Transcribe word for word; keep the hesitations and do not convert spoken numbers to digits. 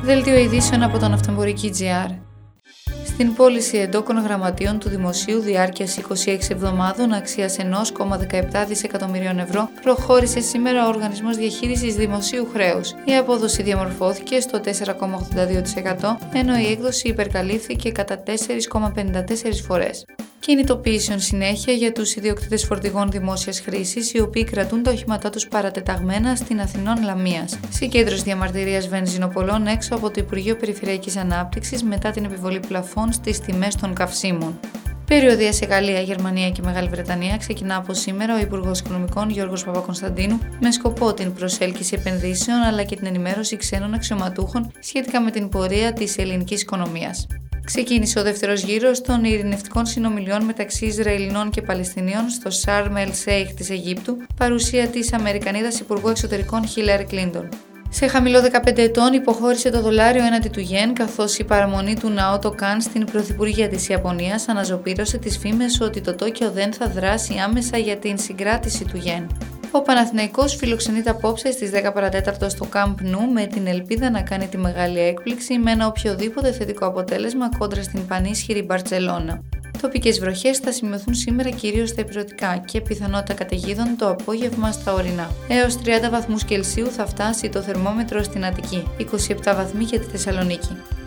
Δελτίο ειδήσεων από τον Αυτοεμπορική τζι αρ. Στην πώληση εντόκων γραμματείων του Δημοσίου διάρκειας είκοσι έξι εβδομάδων αξίας ένα κόμμα δεκαεπτά δισεκατομμυρίων ευρώ προχώρησε σήμερα ο Οργανισμός Διαχείρισης Δημοσίου Χρέους. Η απόδοση διαμορφώθηκε στο τέσσερα κόμμα ογδόντα δύο τοις εκατό, ενώ η έκδοση υπερκαλύφθηκε κατά τέσσερα κόμμα πενήντα τέσσερα φορές. Κινητοποιήσεων συνέχεια για τους ιδιοκτήτες φορτηγών δημόσιας χρήσης, οι οποίοι κρατούν τα οχήματά τους παρατεταγμένα στην Αθηνών Λαμίας. Συγκέντρωση διαμαρτυρίας βενζινοπολών έξω από το Υπουργείο Περιφερειακής Ανάπτυξης μετά την επιβολή πλαφών στις τιμές των καυσίμων. Περιοδεία σε Γαλλία, Γερμανία και Μεγάλη Βρετανία ξεκινά από σήμερα ο Υπουργός Οικονομικών Γιώργος Παπακωνσταντίνου με σκοπό την προσέλκυση επενδύσεων αλλά και την ενημέρωση ξένων αξιωματούχων σχετικά με την πορεία της ελληνικής οικονομίας. Ξεκίνησε ο δεύτερος γύρος των ειρηνευτικών συνομιλιών μεταξύ Ισραηλινών και Παλαιστινίων στο Σαρμ ελ Σέιχ της Αιγύπτου, παρουσία της Αμερικανίδας Υπουργού Εξωτερικών Χίλαρη Κλίντον. Σε χαμηλό δεκαπέντε ετών υποχώρησε το δολάριο έναντι του γεν, καθώς η παραμονή του Ναότο Καν στην Πρωθυπουργία της Ιαπωνίας αναζωπήρωσε τις φήμες ότι το Τόκιο δεν θα δράσει άμεσα για την συγκράτηση του γεν. Ο Παναθηναϊκός φιλοξενείται απόψε στις δέκα παρατέταρτο στο Camp Nou με την ελπίδα να κάνει τη μεγάλη έκπληξη με ένα οποιοδήποτε θετικό αποτέλεσμα κόντρα στην πανίσχυρη Μπαρτσελώνα. Τοπικές βροχές θα σημειωθούν σήμερα κυρίως στα ηπειρωτικά και πιθανότητα καταιγίδων το απόγευμα στα ορεινά. Έως τριάντα βαθμούς Κελσίου θα φτάσει το θερμόμετρο στην Αττική, είκοσι επτά βαθμοί για τη Θεσσαλονίκη.